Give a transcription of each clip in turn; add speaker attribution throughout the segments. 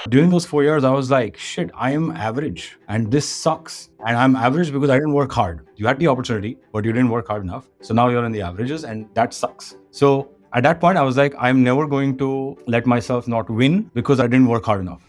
Speaker 1: During those 4 years, I was like, shit, I am average and this sucks. And I'm average because I didn't work hard. You had the opportunity, but you didn't work hard enough. So now you're in the averages and that sucks. So at that point, I was like, I'm never going to let myself not win because I didn't work hard enough.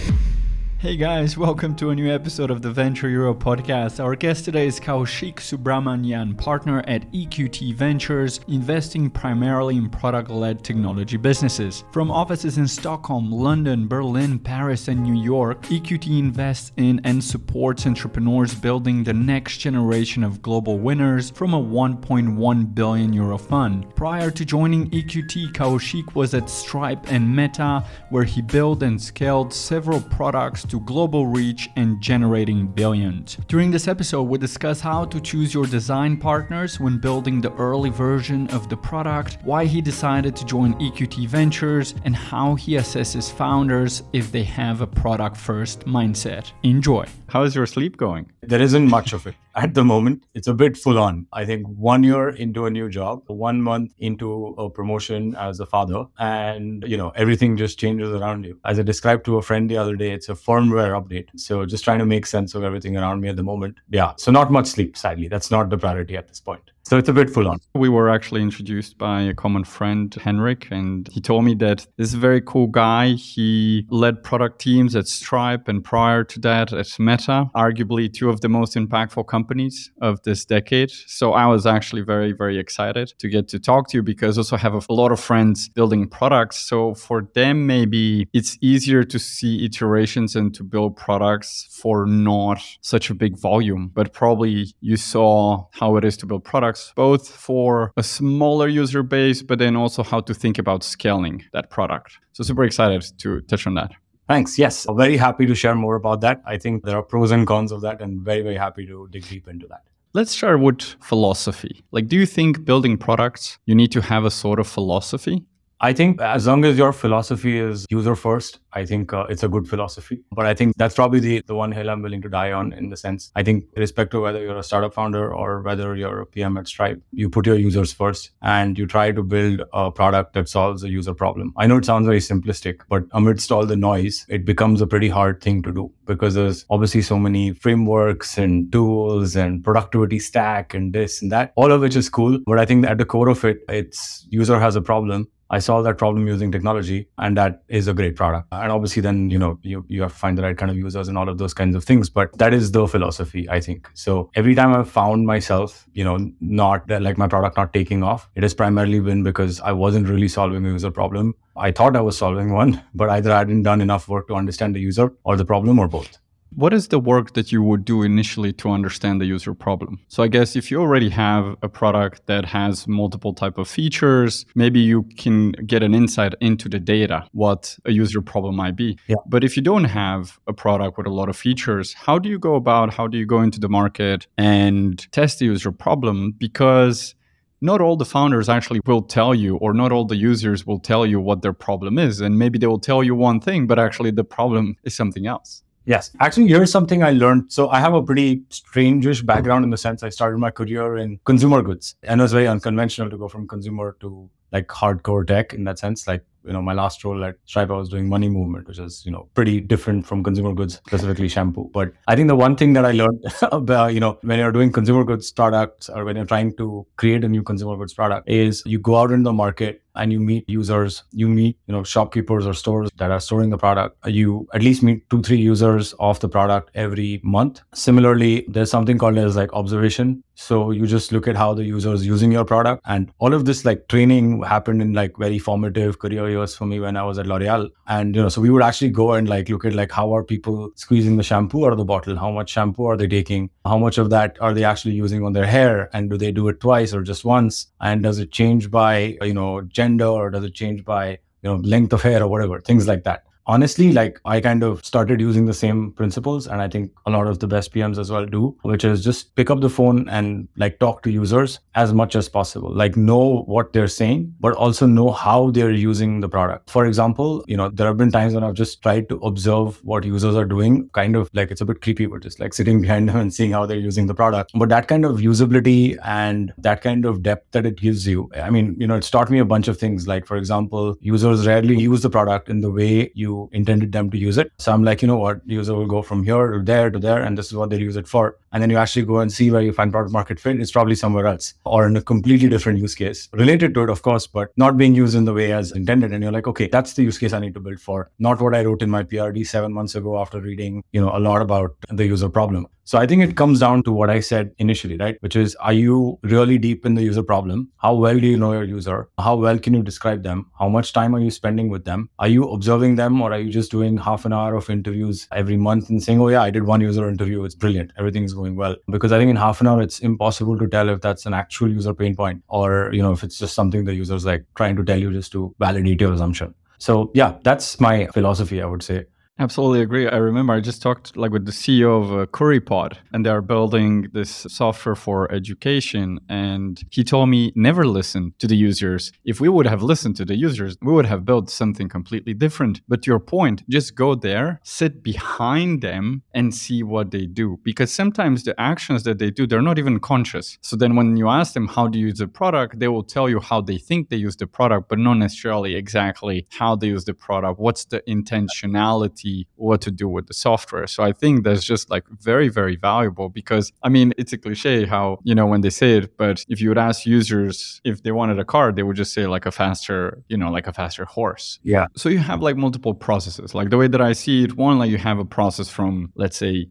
Speaker 2: Hey guys, welcome to a new episode of the Venture Europe podcast. Our guest today is Kaushik Subramanian, partner at EQT Ventures, investing primarily in product-led technology businesses. From offices in Stockholm, London, Berlin, Paris, and New York, EQT invests in and supports entrepreneurs building the next generation of global winners from a 1.1 billion euro fund. Prior to joining EQT, Kaushik was at Stripe and Meta, where he built and scaled several products to global reach and generating billions. During this episode, we discuss how to choose your design partners when building the early version of the product, why he decided to join EQT Ventures, and how he assesses founders if they have a product-first mindset. Enjoy. How is your sleep going?
Speaker 1: There isn't much of it. At the moment, it's a bit full on. I think 1 year into a new job, 1 month into a promotion as a father, and everything just changes around you. As I described to a friend the other day, it's a firmware update. So just trying to make sense of everything around me at the moment. Yeah. So not much sleep, sadly. That's not the priority at this point. So it's a bit full on.
Speaker 2: We were actually introduced by a common friend, Henrik, and he told me that this is a very cool guy. He led product teams at Stripe and prior to that at Meta, arguably two of the most impactful companies of this decade. So I was actually very, very excited to get to talk to you because I also have a lot of friends building products. So for them, maybe it's easier to see iterations and to build products for not such a big volume. But probably you saw how it is to build products both for a smaller user base, but then also how to think about scaling that product. So super excited to touch on that.
Speaker 1: Thanks. Yes. Very happy to share more about that. I think there are pros and cons of that and very, very happy to dig deep into that.
Speaker 2: Let's start with philosophy. Do you think building products, you need to have a sort of philosophy?
Speaker 1: I think as long as your philosophy is user first, I think it's a good philosophy. But I think that's probably the one hill I'm willing to die on in the sense, I think irrespective of whether you're a startup founder or whether you're a PM at Stripe, you put your users first and you try to build a product that solves a user problem. I know it sounds very simplistic, but amidst all the noise, it becomes a pretty hard thing to do because there's obviously so many frameworks and tools and productivity stack and this and that, all of which is cool. But I think at the core of it, it's user has a problem. I solve that problem using technology, and that is a great product. And obviously then, you have to find the right kind of users and all of those kinds of things. But that is the philosophy, I think. So every time I've found myself, not like my product not taking off, it has primarily been because I wasn't really solving a user problem. I thought I was solving one, but either I hadn't done enough work to understand the user or the problem or both.
Speaker 2: What is the work that you would do initially to understand the user problem? So I guess if you already have a product that has multiple type of features, maybe you can get an insight into the data, what a user problem might be.
Speaker 1: Yeah.
Speaker 2: But if you don't have a product with a lot of features, how do you go into the market and test the user problem? Because not all the founders actually will tell you, or not all the users will tell you what their problem is. And maybe they will tell you one thing, but actually the problem is something else.
Speaker 1: Yes. Actually, here's something I learned. So I have a pretty strange-ish background in the sense I started my career in consumer goods. And it was very unconventional to go from consumer to hardcore tech in that sense. My last role at Stripe, I was doing money movement, which is, pretty different from consumer goods, specifically shampoo. But I think the one thing that I learned about, when you're doing consumer goods products or when you're trying to create a new consumer goods product is you go out into the market and you meet users, you meet, shopkeepers or stores that are storing the product. You at least meet 2-3 users of the product every month. Similarly, there's something called as observation. So you just look at how the user is using your product, and all of this training happened in very formative career years for me when I was at L'Oreal. And so we would actually go and look at how are people squeezing the shampoo out of the bottle, how much shampoo are they taking, how much of that are they actually using on their hair, and do they do it twice or just once, and does it change by gender, or does it change by length of hair or whatever, things like that. Honestly, I kind of started using the same principles, and I think a lot of the best PMs as well do, which is just pick up the phone and talk to users as much as possible. Know what they're saying, but also know how they're using the product. For example, there have been times when I've just tried to observe what users are doing, kind of it's a bit creepy, but just sitting behind them and seeing how they're using the product. But that kind of usability and that kind of depth that it gives you, it's taught me a bunch of things. For example, users rarely use the product in the way you you intended them to use it. So I'm like, you know what, user will go from here to there, and this is what they'll use it for. And then you actually go and see where you find product market fit. It's probably somewhere else or in a completely different use case related to it, of course, but not being used in the way as intended. And you're like, okay, that's the use case I need to build for, not what I wrote in my PRD 7 months ago after reading, a lot about the user problem. So I think it comes down to what I said initially, right? Which is, are you really deep in the user problem? How well do you know your user? How well can you describe them? How much time are you spending with them? Are you observing them, or are you just doing half an hour of interviews every month and saying, oh yeah, I did one user interview, it's brilliant, everything's going well? Because I think in half an hour, it's impossible to tell if that's an actual user pain point or, if it's just something the user's like trying to tell you just to validate your assumption. So yeah, that's my philosophy, I would say.
Speaker 2: Absolutely agree. I remember I just talked with the CEO of CurryPod, and they're building this software for education. And he told me, never listen to the users. If we would have listened to the users, we would have built something completely different. But to your point, just go there, sit behind them and see what they do. Because sometimes the actions that they do, they're not even conscious. So then when you ask them how to use the product, they will tell you how they think they use the product, but not necessarily exactly how they use the product. What's the intentionality, what to do with the software. So I think that's just very, very valuable, because it's a cliche how, when they say it, but if you would ask users if they wanted a car, they would just say a faster horse.
Speaker 1: Yeah.
Speaker 2: So you have multiple processes. The way that I see it, one, you have a process from, let's say,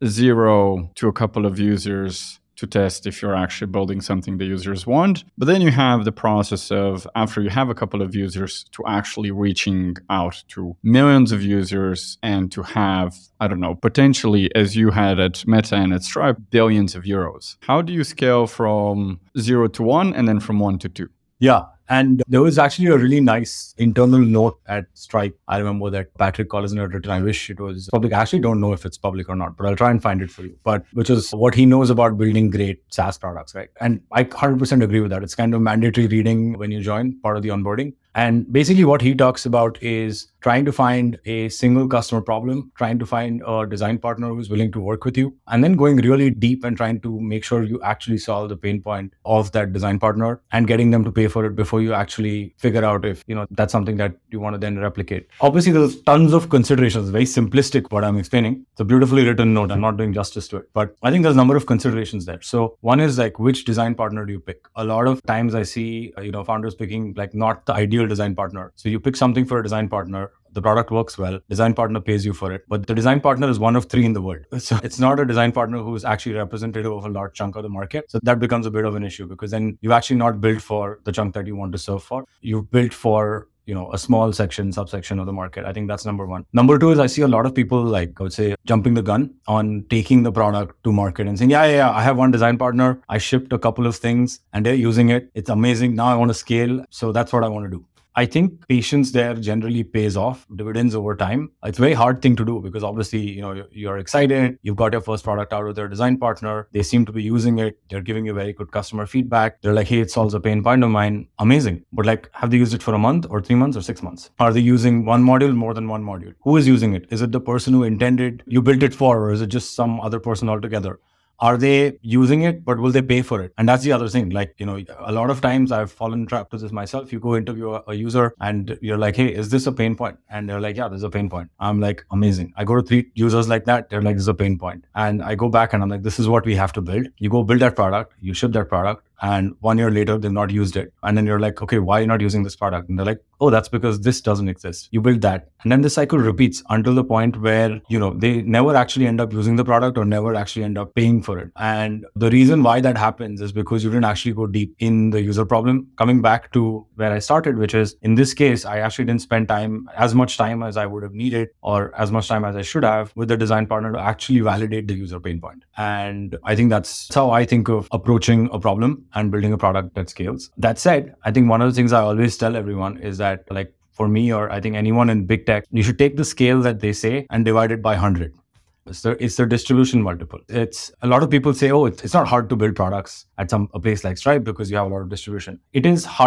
Speaker 2: 0 to a couple of users to test if you're actually building something the users want. But then you have the process of, after you have a couple of users, to actually reaching out to millions of users and to have, potentially, as you had at Meta and at Stripe, billions of euros. How do you scale from 0 to 1 and then from 1 to 2?
Speaker 1: Yeah. And there was actually a really nice internal note at Stripe. I remember that Patrick Collison had written. I wish it was public. I actually don't know if it's public or not, but I'll try and find it for you. But which is what he knows about building great SaaS products, right? And I 100% agree with that. It's kind of mandatory reading when you join, part of the onboarding. And basically what he talks about is trying to find a single customer problem, trying to find a design partner who's willing to work with you, and then going really deep and trying to make sure you actually solve the pain point of that design partner and getting them to pay for it before you actually figure out if, that's something that you want to then replicate. Obviously, there's tons of considerations, very simplistic what I'm explaining. It's a beautifully written note. I'm not doing justice to it, but I think there's a number of considerations there. So one is which design partner do you pick? A lot of times I see, founders picking not the ideal design partner. So you pick something for a design partner, the product works well, design partner pays you for it, but the design partner is one of 3 in the world. So it's not a design partner who's actually representative of a large chunk of the market. So that becomes a bit of an issue, because then you've actually not built for the chunk that you want to serve for. You've built for a small subsection of the market. I think that's number one. Number 2 is I see a lot of people I would say jumping the gun on taking the product to market and saying, yeah, I have one design partner. I shipped a couple of things and they're using it. It's amazing. Now I want to scale. So that's what I want to do. I think patience there generally pays off dividends over time. It's a very hard thing to do, because obviously, you're excited. You've got your first product out with your design partner. They seem to be using it. They're giving you very good customer feedback. They're like, hey, it solves a pain point of mine. Amazing. But have they used it for a month or 3 months or 6 months? Are they using one module, more than one module? Who is using it? Is it the person who intended you built it for, or is it just some other person altogether? Are they using it, but will they pay for it? And that's the other thing. A lot of times I've fallen trapped to this myself. You go interview a user and you're like, hey, is this a pain point? And they're like, yeah, there's a pain point. I'm like, amazing. I go to 3 users like that. They're like, there's a pain point. And I go back and I'm like, this is what we have to build. You go build that product, you ship that product, and 1 year later, they've not used it. And then you're like, okay, why are you not using this product? And they're like, oh, that's because this doesn't exist. You build that. And then the cycle repeats until the point where, they never actually end up using the product or never actually end up paying for it. And the reason why that happens is because you didn't actually go deep in the user problem. Coming back to where I started, which is in this case, I actually didn't spend as much time as I would have needed or as much time as I should have with the design partner to actually validate the user pain point. And I think that's how I think of approaching a problem and building a product that scales. That said, I think one of the things I always tell everyone is that for me, or I think anyone in big tech, you should take the scale that they say and divide it by 100. It's the distribution multiple. It's a lot of people say, oh, it's not hard to build products at a place like Stripe because you have a lot of distribution. It is hard,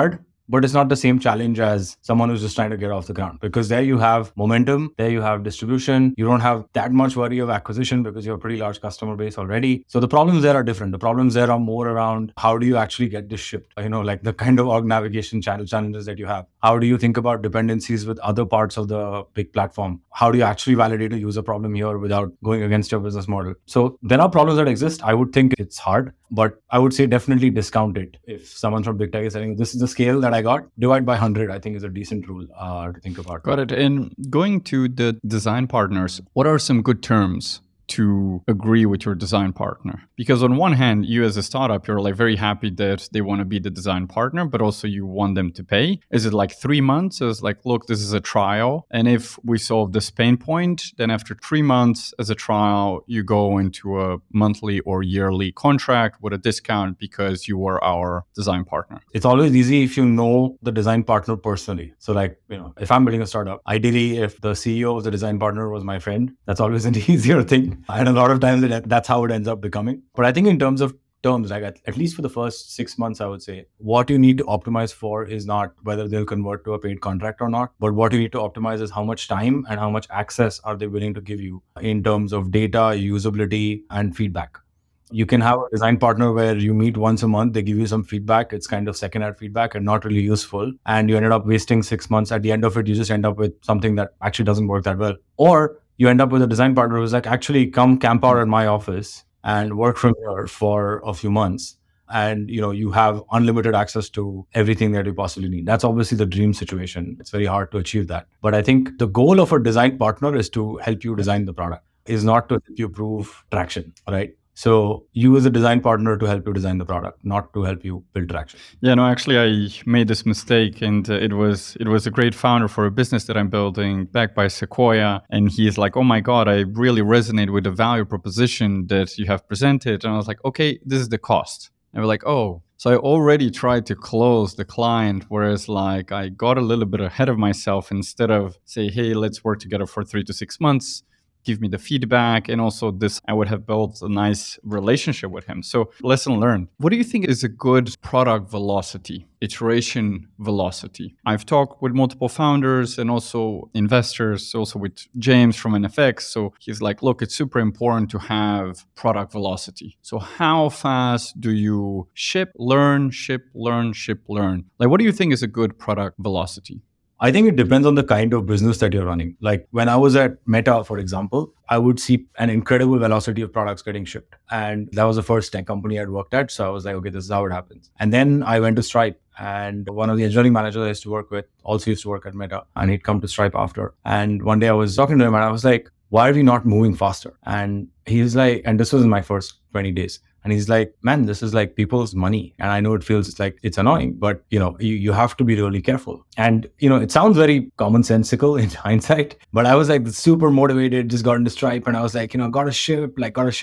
Speaker 1: but it's not the same challenge as someone who's just trying to get off the ground, because there you have momentum, there you have distribution, you don't have that much worry of acquisition because you have a pretty large customer base already. So the problems there are different. The problems there are more around how do you actually get this shipped, like the kind of org navigation challenges that you have. How do you think about dependencies with other parts of the big platform? How do you actually validate a user problem here without going against your business model? So there are problems that exist. I would think it's hard, but I would say definitely discount it. If someone from big tech is saying this is the scale that I got, divide by 100, I think is a decent rule to think about.
Speaker 2: Got it. And going to the design partners, what are some good terms to agree with your design partner? Because on one hand, you as a startup, you're like very happy that they want to be the design partner, but also you want them to pay. Is it like 3 months? Is like, look, this is a trial. And if we solve this pain point, then after 3 months as a trial, you go into a monthly or yearly contract with a discount because you were our design partner.
Speaker 1: It's always easy if you know the design partner personally. So like, if I'm building a startup, ideally, if the CEO of the design partner was my friend, that's always an easier thing. And a lot of times that's how it ends up becoming. But I think in terms of terms, like at least for the first 6 months, I would say what you need to optimize for is not whether they'll convert to a paid contract or not, but what you need to optimize is how much time and how much access are they willing to give you in terms of data, usability, and feedback. You can have a design partner where you meet once a month, they give you some feedback. It's kind of second-hand feedback and not really useful. And you ended up wasting 6 months. At the end of it, you just end up with something that actually doesn't work that well. Or you end up with a design partner who's like, actually come camp out at my office and work from here for a few months. And you have unlimited access to everything that you possibly need. That's obviously the dream situation. It's very hard to achieve that. But I think the goal of a design partner is to help you design the product, is not to help you prove traction, right? So you as a design partner to help you design the product, not to help you build traction.
Speaker 2: Yeah, no, actually I made this mistake, and it was a great founder for a business that I'm building backed by Sequoia. And he's like, oh my God, I really resonate with the value proposition that you have presented. And I was like, okay, this is the cost. And we're like, oh, so I already tried to close the client, whereas like I got a little bit ahead of myself. Instead of say, hey, let's work together for 3 to 6 months, give me the feedback. And also this, I would have built a nice relationship with him. So lesson learned. What do you think is a good product velocity, iteration velocity? I've talked with multiple founders and also investors, also with James from NFX. So he's like, look, it's super important to have product velocity. So how fast do you ship, learn, ship, learn, ship, learn? Like, what do you think is a good product velocity?
Speaker 1: I think it depends on the kind of business that you're running. Like when I was at Meta, for example, I would see an incredible velocity of products getting shipped. And that was the first tech company I'd worked at. So I was like, okay, this is how it happens. And then I went to Stripe, and one of the engineering managers I used to work with also used to work at Meta, and he'd come to Stripe after. And one day I was talking to him and I was like, why are we not moving faster? And he's like, and this was in my first 20 days. And he's like, man, this is like people's money. And I know it feels like it's annoying, but you have to be really careful. And, it sounds very commonsensical in hindsight, but I was like super motivated, just got into Stripe. And I was like, gotta ship,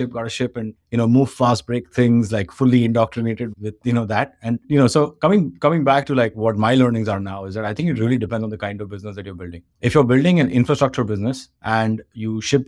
Speaker 1: and, move fast, break things, like fully indoctrinated with, that. And, so coming back to like what my learnings are now is that I think it really depends on the kind of business that you're building. If you're building an infrastructure business and you ship,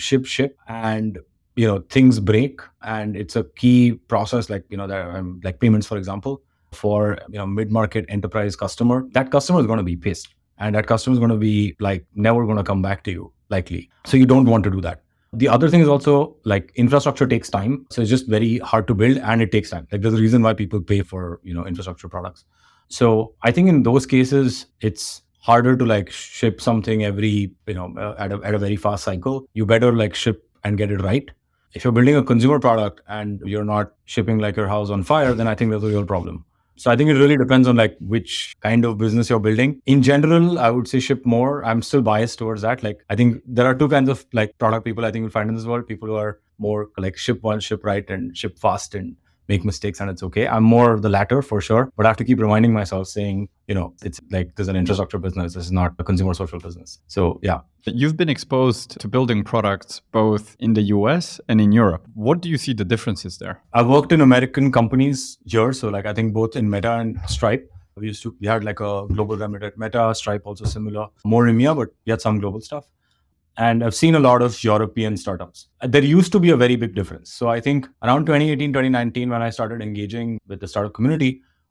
Speaker 1: and things break, and it's a key process, like like payments, for example, for mid-market enterprise customer, that customer is going to be pissed, and that customer is going to be like never going to come back to you, likely. So you don't want to do that. The other thing is also like infrastructure takes time, so it's just very hard to build, and it takes time. Like there's a reason why people pay for infrastructure products. So I think in those cases it's harder to like ship something every at a very fast cycle. You better like ship and get it right. If you're building a consumer product and you're not shipping like your house on fire, then I think there's a real problem. So I think it really depends on like which kind of business you're building. In general, I would say ship more. I'm still biased towards that. Like I think there are two kinds of like product people I think you'll find in this world. People who are more like ship once, ship right, and ship fast and make mistakes, and it's okay. I'm more the latter for sure, but I have to keep reminding myself saying, it's like there's an infrastructure business. This is not a consumer social business. So yeah.
Speaker 2: You've been exposed to building products both in the US and in Europe. What do you see the differences there?
Speaker 1: I've worked in American companies here. So like I think both in Meta and Stripe, we had like a global remit at Meta, Stripe also similar, more EMEA, but we had some global stuff. And I've seen a lot of European startups. There used to be a very big difference. So I think around 2018, 2019, when I started engaging with the startup community,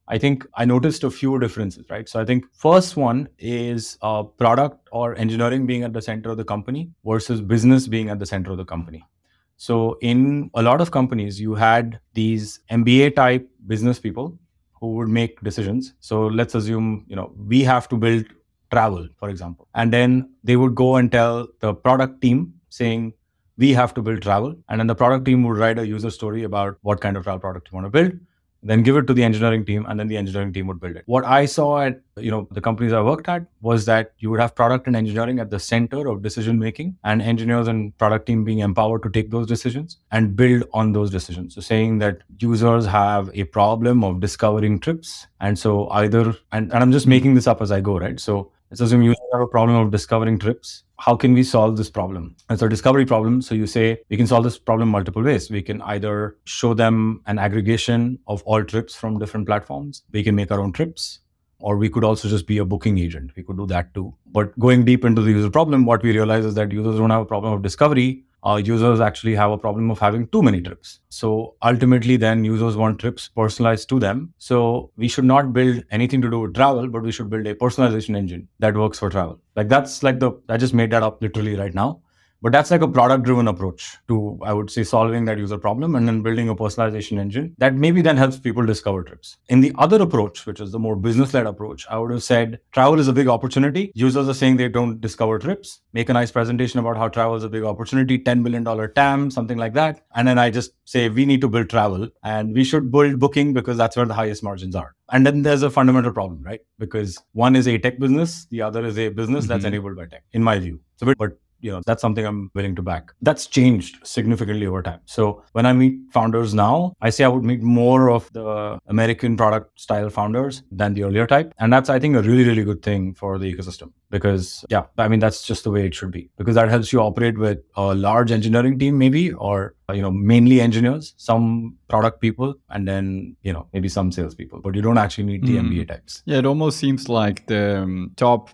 Speaker 1: I think I noticed a few differences, right? So I think first one is product or engineering being at the center of the company versus business being at the center of the company. So in a lot of companies, you had these MBA type business people who would make decisions. So let's assume, we have to build travel, for example. And then they would go and tell the product team saying, we have to build travel. And then the product team would write a user story about what kind of travel product you want to build, then give it to the engineering team, and then the engineering team would build it. What I saw at the companies I worked at was that you would have product and engineering at the center of decision making, and engineers and product team being empowered to take those decisions and build on those decisions. So saying that users have a problem of discovering trips, and so either and I'm just making this up as I go, right? So let's assume users have a problem of discovering trips. How can we solve this problem? It's a discovery problem. So you say we can solve this problem multiple ways. We can either show them an aggregation of all trips from different platforms. We can make our own trips, or we could also just be a booking agent. We could do that too. But going deep into the user problem, what we realize is that users don't have a problem of discovery. Users actually have a problem of having too many trips. So ultimately, then users want trips personalized to them. So we should not build anything to do with travel, but we should build a personalization engine that works for travel. I just made that up literally right now. But that's like a product-driven approach to, I would say, solving that user problem and then building a personalization engine that maybe then helps people discover trips. In the other approach, which is the more business-led approach, I would have said travel is a big opportunity. Users are saying they don't discover trips. Make a nice presentation about how travel is a big opportunity, $10 billion TAM, something like that. And then I just say, we need to build travel and we should build booking because that's where the highest margins are. And then there's a fundamental problem, right? Because one is a tech business, the other is a business that's enabled by tech, in my view. But that's something I'm willing to back. That's changed significantly over time. So when I meet founders now, I say I would meet more of the American product style founders than the earlier type. And that's, I think, a really, really good thing for the ecosystem because, that's just the way it should be because that helps you operate with a large engineering team maybe, or, mainly engineers, some product people, and then, maybe some salespeople, but you don't actually need the MBA types.
Speaker 2: Yeah, it almost seems like the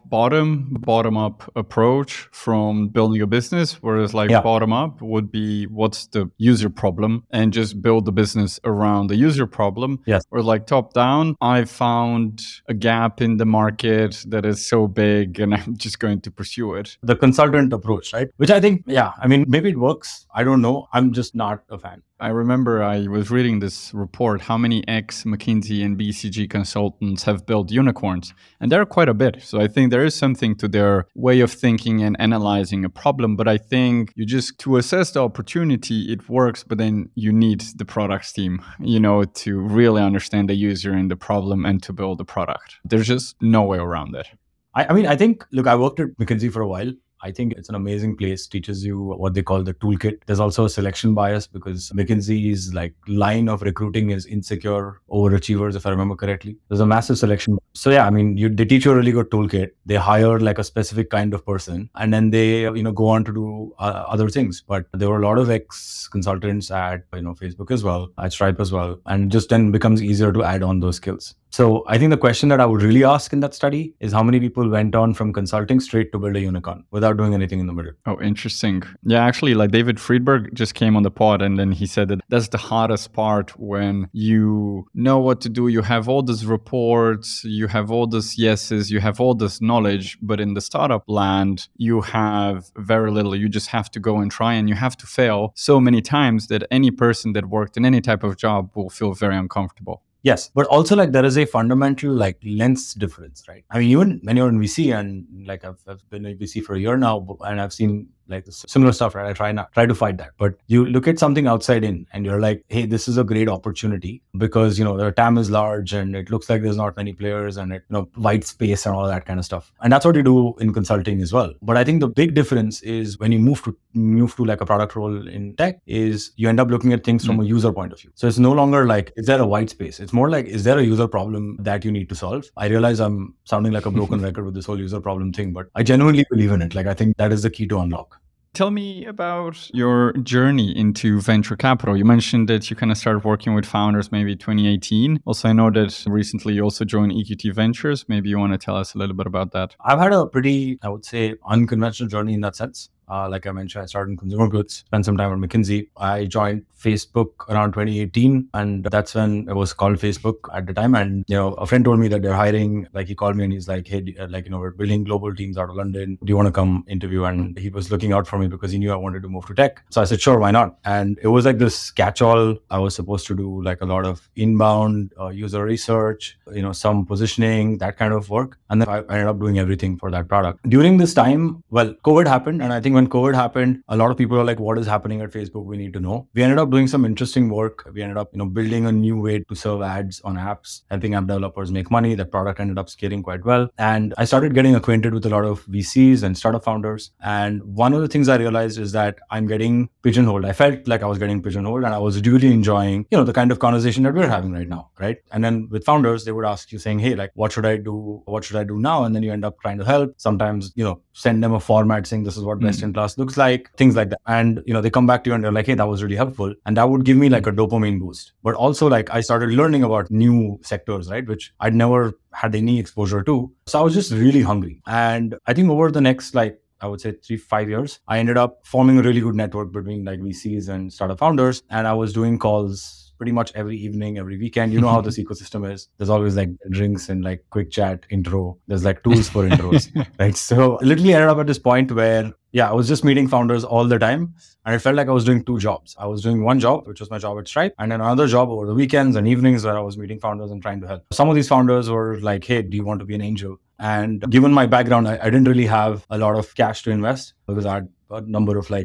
Speaker 2: bottom-up approach from building a business, whereas bottom-up would be what's the user problem and just build the business around the user problem.
Speaker 1: Yes.
Speaker 2: Or top-down, I found a gap in the market that is so big and I'm just going to pursue it.
Speaker 1: The consultant approach, right? Which I think, maybe it works. I don't know. I'm just not a fan.
Speaker 2: I remember I was reading this report, how many ex-McKinsey and BCG consultants have built unicorns, and there are quite a bit. So I think there is something to their way of thinking and analyzing a problem, but I think to assess the opportunity, it works, but then you need the products team, to really understand the user and the problem and to build the product. There's just no way around it.
Speaker 1: I think, I worked at McKinsey for a while. I think it's an amazing place, teaches you what they call the toolkit. There's also a selection bias because McKinsey's line of recruiting is insecure overachievers, if I remember correctly. There's a massive selection. So they teach you a really good toolkit. They hire a specific kind of person and then they, go on to do other things. But there were a lot of ex-consultants at, Facebook as well, at Stripe as well. And just then becomes easier to add on those skills. So I think the question that I would really ask in that study is how many people went on from consulting straight to build a unicorn without doing anything in the middle.
Speaker 2: Oh, interesting. Yeah, actually, David Friedberg just came on the pod and then he said that that's the hardest part when you know what to do. You have all these reports, you have all these yeses, you have all this knowledge, but in the startup land, you have very little. You just have to go and try and you have to fail so many times that any person that worked in any type of job will feel very uncomfortable.
Speaker 1: Yes, but also there is a fundamental lens difference, right? I mean, even when you're in VC and I've been in VC for a year now and I've seen similar stuff, right? I try to fight that. But you look at something outside in and you're like, hey, this is a great opportunity because, the TAM is large and it looks like there's not many players and white space and all that kind of stuff. And that's what you do in consulting as well. But I think the big difference is when you move to a product role in tech is you end up looking at things from a user point of view. So it's no longer is there a white space? It's more is there a user problem that you need to solve? I realize I'm sounding like a broken record with this whole user problem thing, but I genuinely believe in it. I think that is the key to unlock.
Speaker 2: Tell me about your journey into venture capital. You mentioned that you kind of started working with founders maybe 2018. Also, I know that recently you also joined EQT Ventures. Maybe you want to tell us a little bit about that.
Speaker 1: I've had a pretty, I would say, unconventional journey in that sense. Like I mentioned, I started in consumer goods, spent some time at McKinsey. I joined Facebook around 2018, and that's when it was called Facebook at the time. And a friend told me that they're hiring. Like he called me and he's like, "Hey, we're building global teams out of London. Do you want to come interview?" And he was looking out for me because he knew I wanted to move to tech. So I said, "Sure, why not?" And it was like this catch-all. I was supposed to do like a lot of inbound user research, some positioning, that kind of work. And then I ended up doing everything for that product. During this time, well, COVID happened. And I think when COVID happened, a lot of people are like, what is happening at Facebook? We need to know. We ended up doing some interesting work. We ended up, building a new way to serve ads on apps, helping app developers make money. That product ended up scaling quite well. And I started getting acquainted with a lot of VCs and startup founders. And one of the things I realized is that I'm getting pigeonholed. I felt like I was getting pigeonholed, and I was really enjoying, the kind of conversation that we're having right now, right? And then with founders, they would ask you saying, hey, like, what should I do? What should I do now? And then you end up trying to help. Sometimes, send them a format saying this is what best in class looks like, things like that. And, they come back to you and they're like, hey, that was really helpful. And that would give me like a dopamine boost. But also like I started learning about new sectors, right? Which I'd never had any exposure to. So I was just really hungry. And I think over the next I would say 3-5 years, I ended up forming a really good network between like VCs and startup founders. And I was doing calls pretty much every evening, every weekend. You know how this ecosystem is. There's always like drinks and like quick chat intro. There's like tools for intros, right? So literally ended up at this point where, I was just meeting founders all the time. And it felt like I was doing two jobs. I was doing one job, which was my job at Stripe, and then another job over the weekends and evenings where I was meeting founders and trying to help. Some of these founders were like, hey, do you want to be an angel? And given my background, I didn't really have a lot of cash to invest because I had a number of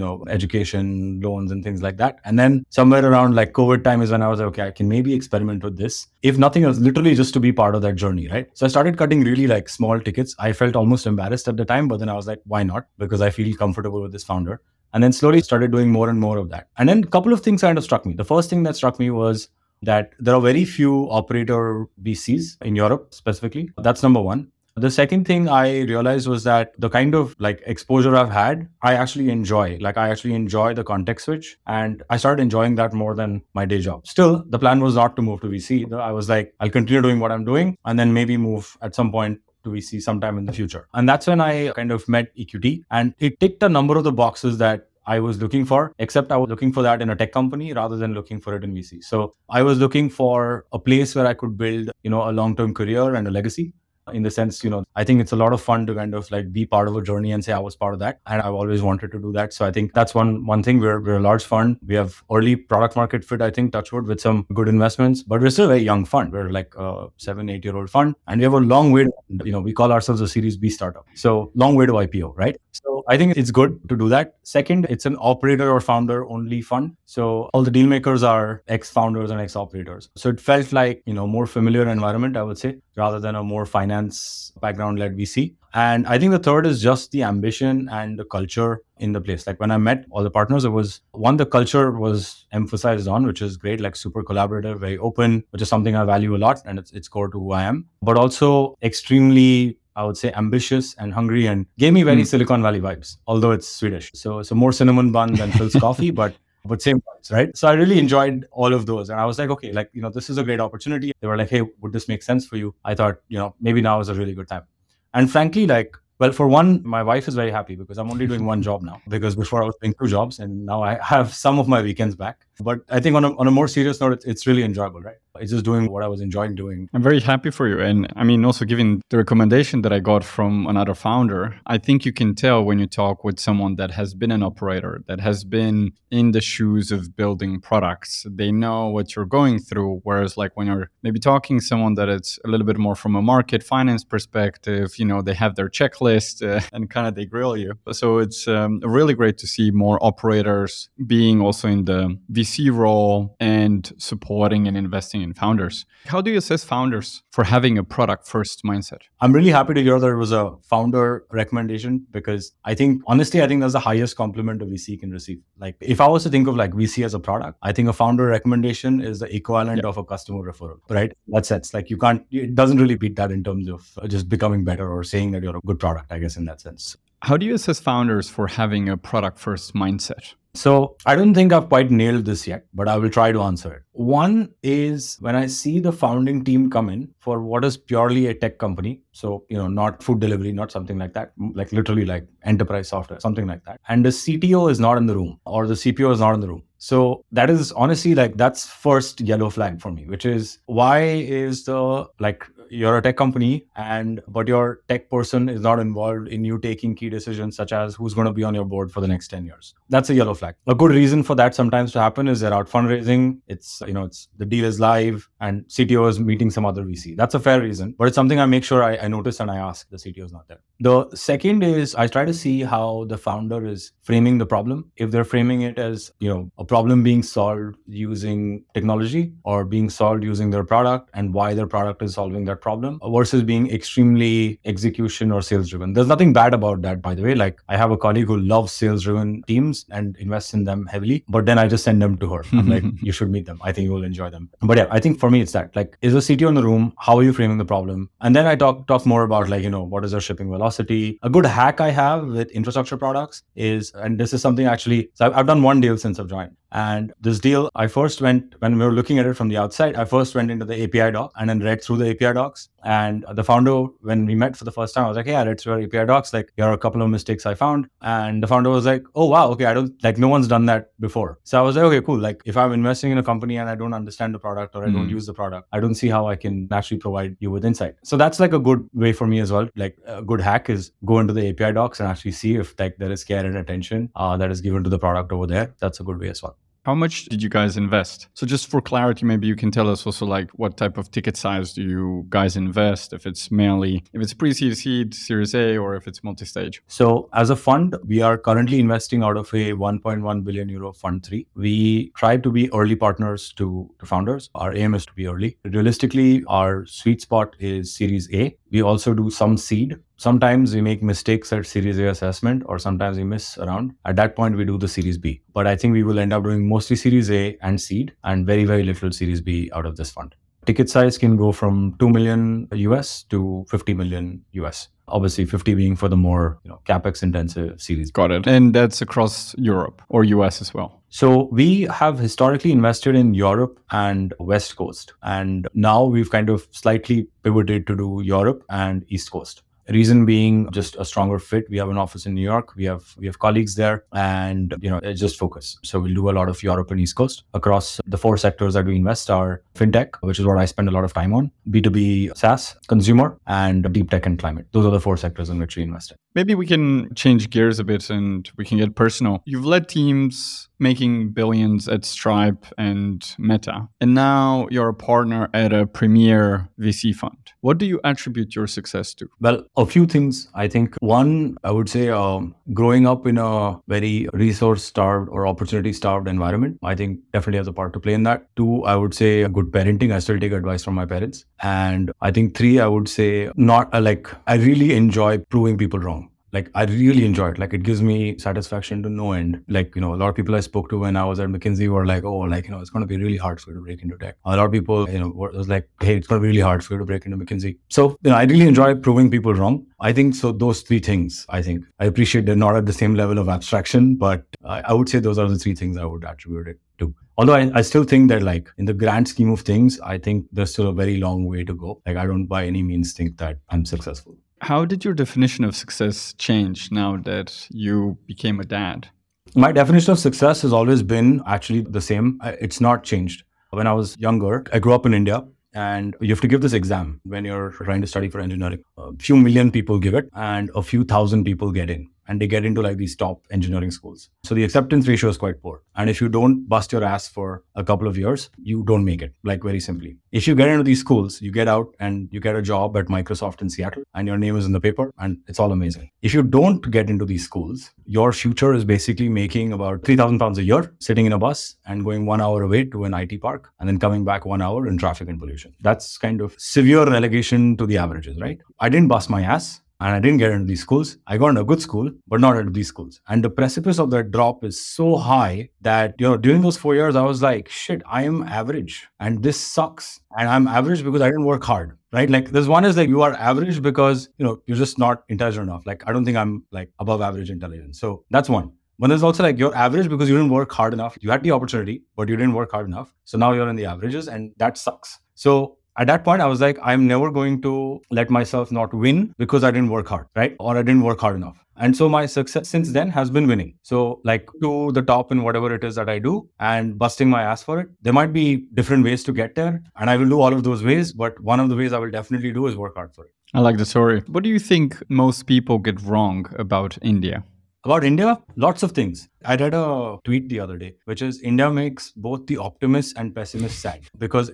Speaker 1: education loans and things like that. And then somewhere around like COVID time is when I was like, okay, I can maybe experiment with this. If nothing else, literally just to be part of that journey, right? So I started cutting really like small tickets. I felt almost embarrassed at the time, but then I was like, why not? Because I feel comfortable with this founder. And then slowly started doing more and more of that. And then a couple of things kind of struck me. The first thing that struck me was that there are very few operator VCs in Europe specifically. That's number one. The second thing I realized was that the kind of like exposure I've had, I actually enjoy. Like I actually enjoy the context switch, and I started enjoying that more than my day job. Still, the plan was not to move to VC. I was like, I'll continue doing what I'm doing and then maybe move at some point to VC sometime in the future. And that's when I kind of met EQT, and it ticked a number of the boxes that I was looking for, except I was looking for that in a tech company rather than looking for it in VC. So I was looking for a place where I could build, a long-term career and a legacy. In the sense, I think it's a lot of fun to kind of like be part of a journey and say I was part of that. And I've always wanted to do that. So I think that's one thing. We're a large fund. We have early product market fit, I think, touch wood, with some good investments, but we're still a very young fund. We're like a 7-8-year-old fund, and we have a long way to, we call ourselves a Series B startup. So long way to IPO, right? So I think it's good to do that. Second, it's an operator or founder only fund. So all the deal makers are ex-founders and ex-operators. So it felt like, more familiar environment, I would say, rather than a more finance background-led VC. And I think the third is just the ambition and the culture in the place. Like when I met all the partners, it was one, the culture was emphasized on, which is great, like super collaborative, very open, which is something I value a lot. And it's core to who I am, but also extremely, I would say, ambitious and hungry, and gave me very Silicon Valley vibes, although it's Swedish. So it's a more cinnamon bun than Phil's coffee, but same vibes, right? So I really enjoyed all of those. And I was like, okay, like, this is a great opportunity. They were like, hey, would this make sense for you? I thought, maybe now is a really good time. And frankly, like, well, for one, my wife is very happy because I'm only doing one job now, because before I was doing two jobs, and now I have some of my weekends back. But I think on a more serious note, it's really enjoyable, right? It's just doing what I was enjoying doing.
Speaker 2: I'm very happy for you. And I mean, also given the recommendation that I got from another founder, I think you can tell when you talk with someone that has been an operator, that has been in the shoes of building products. They know what you're going through. Whereas like when you're maybe talking someone that it's a little bit more from a market finance perspective, they have their checklist and kind of they grill you. So it's really great to see more operators being also in the VC role and supporting and investing in founders. How do you assess founders for having a product first mindset?
Speaker 1: I'm really happy to hear that it was a founder recommendation, because honestly, I think that's the highest compliment a VC can receive. Like if I was to think of like VC as a product, I think a founder recommendation is the equivalent of a customer referral, right? That sense, like it doesn't really beat that in terms of just becoming better or saying that you're a good product, I guess, in that sense.
Speaker 2: How do you assess founders for having a product first mindset?
Speaker 1: So I don't think I've quite nailed this yet, but I will try to answer it. One is when I see the founding team come in for what is purely a tech company. So, not food delivery, not something like that, like literally like enterprise software, something like that. And the CTO is not in the room or the CPO is not in the room. So that is honestly like that's first yellow flag for me, which is why is the like you're a tech company but your tech person is not involved in you taking key decisions such as who's going to be on your board for the next 10 years. That's a yellow flag. A good reason for that sometimes to happen is they're out fundraising. It's the deal is live and CTO is meeting some other VC. That's a fair reason, but it's something I make sure I notice and I ask the CTO is not there. The second is I try to see how the founder is framing the problem. If they're framing it as, a problem being solved using technology or being solved using their product and why their product is solving that problem versus being extremely execution or sales driven. There's nothing bad about that, by the way. Like I have a colleague who loves sales driven teams and invests in them heavily, but then I just send them to her. I'm like, you should meet them. I think you will enjoy them. But yeah, I think for me, it's that like, is a CTO in the room? How are you framing the problem? And then I talk more about like, what is their shipping velocity? A good hack I have with infrastructure products is, and this is something actually, so I've done one deal since I've joined. And this deal, I first went, when we were looking at it from the outside, I first went into the API doc and then read through the API docs. And the founder, when we met for the first time, I was like, hey, I read through our API docs. Like, here are a couple of mistakes I found. And the founder was like, oh, wow, okay, no one's done that before. So I was like, okay, cool. Like, if I'm investing in a company and I don't understand the product or I don't use the product, I don't see how I can actually provide you with insight. So that's like a good way for me as well. Like, a good hack is go into the API docs and actually see if like there is care and attention that is given to the product over there. That's a good way as well.
Speaker 2: How much did you guys invest? So just for clarity, maybe you can tell us also like what type of ticket size do you guys invest? If it's pre-seed, seed, Series A, or if it's multi-stage?
Speaker 1: So as a fund, we are currently investing out of a 1.1 billion euro fund 3. We try to be early partners to founders. Our aim is to be early. Realistically, our sweet spot is Series A. We also do some seed. Sometimes we make mistakes at Series A assessment or sometimes we miss around. At that point, we do the Series B. But I think we will end up doing mostly Series A and seed and very, very little Series B out of this fund. Ticket size can go from 2 million US to 50 million US. Obviously, 50 being for the more capex intensive series.
Speaker 2: Got it. And that's across Europe or US as well.
Speaker 1: So we have historically invested in Europe and West Coast. And now we've kind of slightly pivoted to do Europe and East Coast. Reason being just a stronger fit. We have an office in New York. We have colleagues there and, it's just focus. So we'll do a lot of Europe and East Coast. Across the 4 sectors that we invest are fintech, which is what I spend a lot of time on, B2B SaaS, consumer, and deep tech and climate. Those are the 4 sectors in which we invest in.
Speaker 2: Maybe we can change gears a bit and we can get personal. You've led teams making billions at Stripe and Meta, and now you're a partner at a premier VC fund. What do you attribute your success to?
Speaker 1: Well, a few things. I think one, I would say growing up in a very resource-starved or opportunity-starved environment, I think definitely has a part to play in that. 2, I would say good parenting. I still take advice from my parents. And I think 3, I would say I really enjoy proving people wrong. Like, I really enjoy it. Like, it gives me satisfaction to no end. Like, a lot of people I spoke to when I was at McKinsey were like, oh, it's going to be really hard for you to break into tech. A lot of people, was like, hey, it's going to be really hard for you to break into McKinsey. So, I really enjoy proving people wrong. I think so. Those 3 things, I think I appreciate they're not at the same level of abstraction, but I would say those are the 3 things I would attribute it to. Although I still think that like in the grand scheme of things, I think there's still a very long way to go. Like, I don't by any means think that I'm successful.
Speaker 2: How did your definition of success change now that you became a dad?
Speaker 1: My definition of success has always been actually the same. It's not changed. When I was younger, I grew up in India and you have to give this exam when you're trying to study for engineering. A few million people give it and a few thousand people get in. And they get into like these top engineering schools. So the acceptance ratio is quite poor. And if you don't bust your ass for a couple of years, you don't make it, like very simply. If you get into these schools, you get out and you get a job at Microsoft in Seattle and your name is in the paper and it's all amazing. If you don't get into these schools, your future is basically making about 3,000 pounds a year, sitting in a bus and going 1 hour away to an IT park and then coming back 1 hour in traffic and pollution. That's kind of severe relegation to the averages, right? I didn't bust my ass. And I didn't get into these schools. I got into a good school, but not into these schools. And the precipice of that drop is so high that, during those 4 years, I was like, shit, I am average and this sucks. And I'm average because I didn't work hard, right? Like there's one is like you are average because, you're just not intelligent enough. Like, I don't think I'm like above average intelligence. So that's one. But there's also like you're average because you didn't work hard enough. You had the opportunity, but you didn't work hard enough. So now you're in the averages, and that sucks. So at that point, I was like, I'm never going to let myself not win because I didn't work hard, right? Or I didn't work hard enough. And so my success since then has been winning. So like to the top in whatever it is that I do and busting my ass for it. There might be different ways to get there, and I will do all of those ways. But one of the ways I will definitely do is work hard for it.
Speaker 2: I like the story. What do you think most people get wrong about India?
Speaker 1: About India, lots of things. I read a tweet the other day, which is India makes both the optimist and pessimist sad because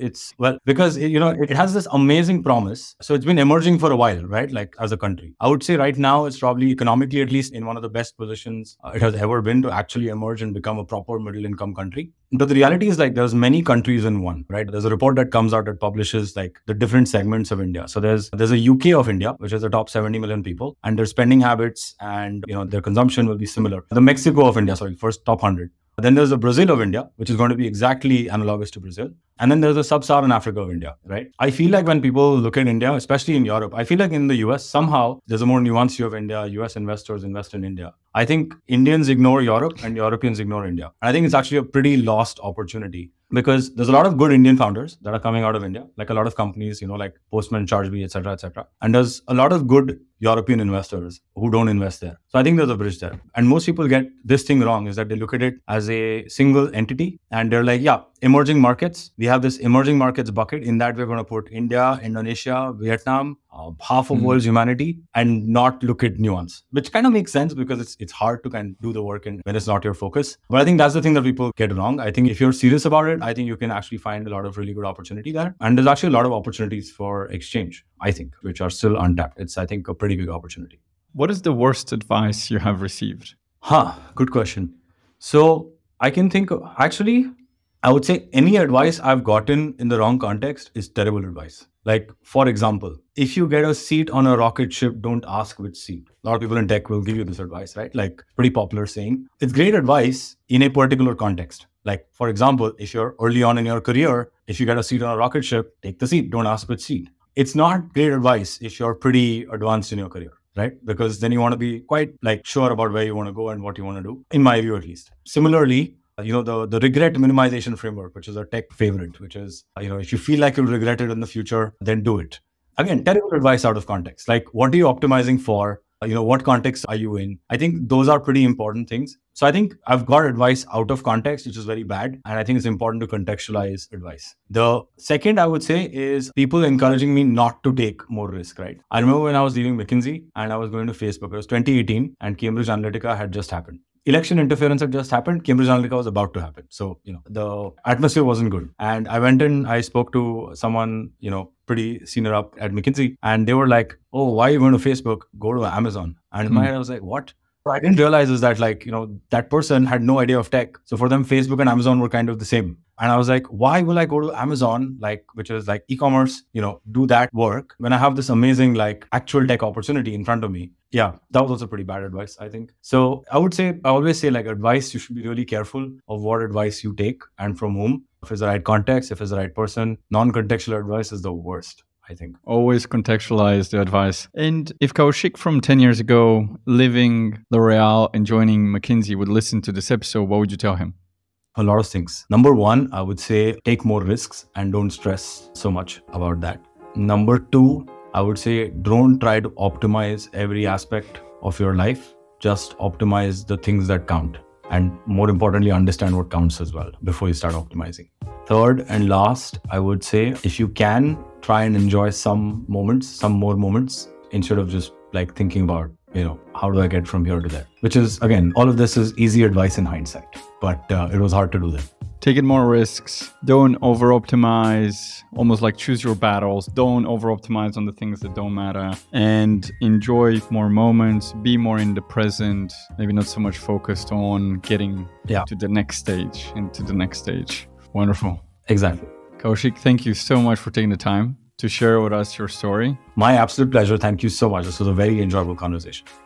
Speaker 1: it has this amazing promise. So it's been emerging for a while, right? Like as a country. I would say right now it's probably economically at least in one of the best positions it has ever been to actually emerge and become a proper middle income country. But the reality is like there's many countries in one, right? There's a report that comes out that publishes like the different segments of India. So there's a UK of India, which is the top 70 million people, and their spending habits and their consumption will be similar. The Mexico of India, first top 100. Then there's the Brazil of India, which is going to be exactly analogous to Brazil. And then there's the sub-Saharan Africa of India, right? I feel like when people look at India, especially in Europe, I feel like in the US, somehow there's a more nuanced view of India. US investors invest in India. I think Indians ignore Europe and Europeans ignore India. And I think it's actually a pretty lost opportunity because there's a lot of good Indian founders that are coming out of India, like a lot of companies, like Postman, Chargebee, et cetera, et cetera. And there's a lot of good European investors who don't invest there. So I think there's a bridge there. And most people get this thing wrong is that they look at it as a single entity and they're like, yeah, emerging markets. We have this emerging markets bucket. In that, we're going to put India, Indonesia, Vietnam, half of world's humanity, and not look at nuance, which kind of makes sense because it's hard to kind of do the work when it's not your focus. But I think that's the thing that people get wrong. I think if you're serious about it, I think you can actually find a lot of really good opportunity there. And there's actually a lot of opportunities for exchange, I think, which are still untapped. It's, I think, a pretty big opportunity.
Speaker 2: What is the worst advice you have received?
Speaker 1: Good question. So I can think of, actually, I would say any advice I've gotten in the wrong context is terrible advice. Like, for example, if you get a seat on a rocket ship, don't ask which seat. A lot of people in tech will give you this advice, right? Like, pretty popular saying. It's great advice in a particular context. Like, for example, if you're early on in your career, if you get a seat on a rocket ship, take the seat. Don't ask which seat. It's not great advice if you're pretty advanced in your career, right? Because then you want to be quite like sure about where you want to go and what you want to do, in my view at least. Similarly, the regret minimization framework, which is a tech favorite, which is, if you feel like you'll regret it in the future, then do it. Again, terrible advice out of context. Like, what are you optimizing for? What context are you in? I think those are pretty important things. So I think I've got advice out of context, which is very bad. And I think it's important to contextualize advice. The second I would say is people encouraging me not to take more risk, right? I remember when I was leaving McKinsey and I was going to Facebook. It was 2018 and Cambridge Analytica had just happened. Election interference had just happened. Cambridge Analytica was about to happen. So, the atmosphere wasn't good. And I went in, I spoke to someone, pretty senior up at McKinsey. And they were like, oh, why are you going to Facebook? Go to Amazon. And in my head, I was like, what? What I didn't realize is that that person had no idea of tech. So for them, Facebook and Amazon were kind of the same. And I was like, why will I go to Amazon, which is like e-commerce, do that work when I have this amazing, actual tech opportunity in front of me? Yeah, that was also pretty bad advice, I think. So I always say advice, you should be really careful of what advice you take and from whom. If it's the right context, if it's the right person. Non-contextual advice is the worst, I think.
Speaker 2: Always contextualize the advice. And if Kaushik from 10 years ago, leaving L'Oreal and joining McKinsey, would listen to this episode, what would you tell him?
Speaker 1: A lot of things. Number one, I would say take more risks and don't stress so much about that. Number two, I would say don't try to optimize every aspect of your life. Just optimize the things that count. And more importantly, understand what counts as well before you start optimizing. Third and last, I would say if you can, try and enjoy some more moments instead of just thinking about, how do I get from here to there? Which is, again, all of this is easy advice in hindsight, but it was hard to do that.
Speaker 2: Taking more risks. Don't over-optimize. Almost like choose your battles. Don't over-optimize on the things that don't matter. And enjoy more moments. Be more in the present. Maybe not so much focused on getting to the next stage and to the next stage. Wonderful.
Speaker 1: Exactly.
Speaker 2: Kaushik, thank you so much for taking the time to share with us your story.
Speaker 1: My absolute pleasure. Thank you so much. This was a very enjoyable conversation.